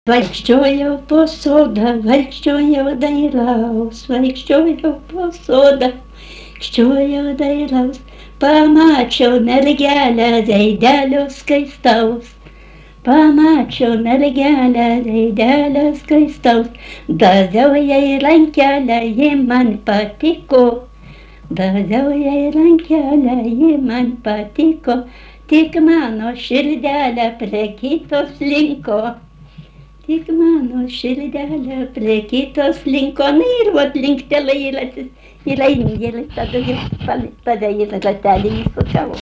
Vaikščiojau po sodą, vaikščiojau dairaus, vaikščiojau po sodą, vaikščiojau dairaus, pamačiau mergelę veidelio skaistaus. Pamačiau mergelę veidelio skaistaus, daviau jai rankelę, ji man patiko. Daviau jai rankelę, ji man patiko, tik mano širdelė prie kito slinko. Tik mano širdelė prie kitos linko, na ir vat linktelėjai ir tada ir ratelį įsukau.